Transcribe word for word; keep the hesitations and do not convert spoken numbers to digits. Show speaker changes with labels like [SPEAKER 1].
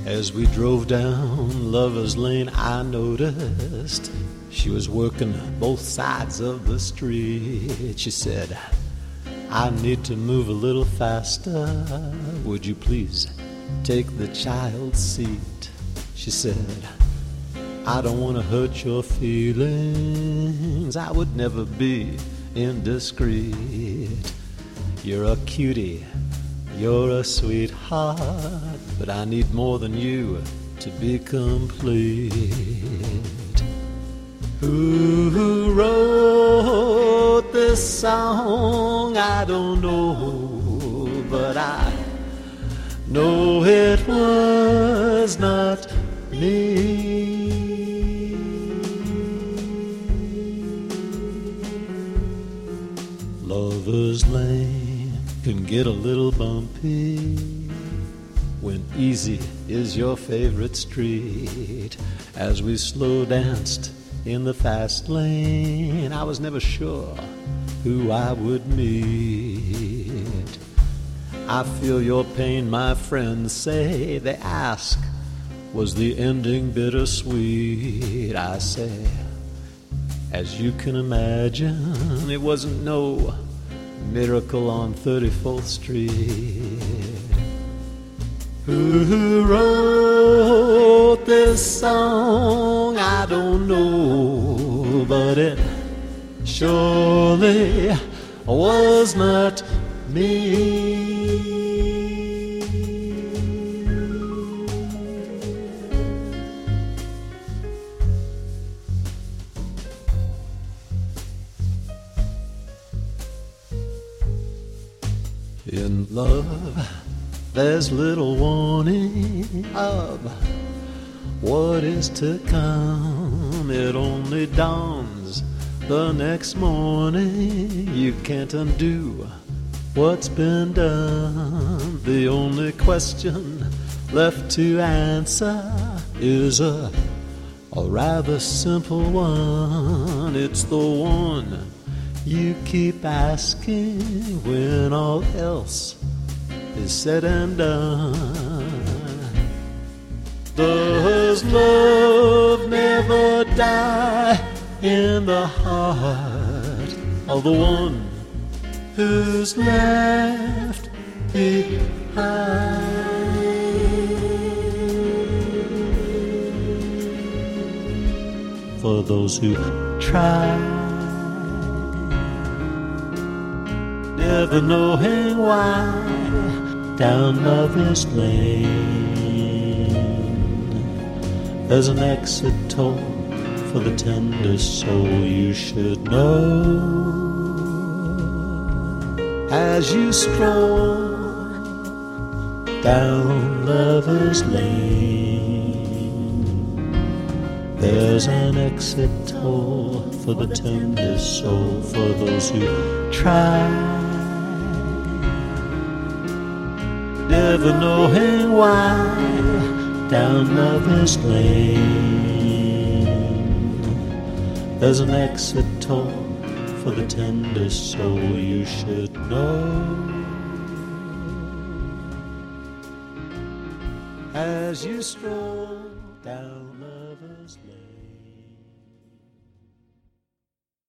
[SPEAKER 1] As we drove down Lover's Lane, I noticed she was working both sides of the street. She said, I need to move a little faster. Would you please take the child's seat? She said, I don't want to hurt your feelings. I would never be indiscreet. You're a cutie, you're a sweetheart, but I need more than you to be complete. Who wrote this song? I don't know, but I know it was not me. Lover's Lane can get a little bumpy when easy is your favorite street. As we slow danced in the fast lane, I was never sure who I would meet. I feel your pain, my friends say. They ask, was the ending bittersweet? I say, as you can imagine, it wasn't no miracle on thirty-fourth Street. Who wrote this song? I don't know, but it surely was not me. In love, there's little warning of what is to come. It only dawns the next morning. You can't undo what's been done. The only question left to answer is a, a rather simple one. It's the one you keep asking when all else is said and done. Does love never die in the heart of the one who's left behind? For those who try, never knowing why, down Lover's Lane there's an exit toll for the tender soul. You should know as you stroll down Lover's Lane. There's an exit toll for the tender soul. For those who try, never knowing why, down Lover's Lane there's an exit toll for the tender soul. You should know as you stroll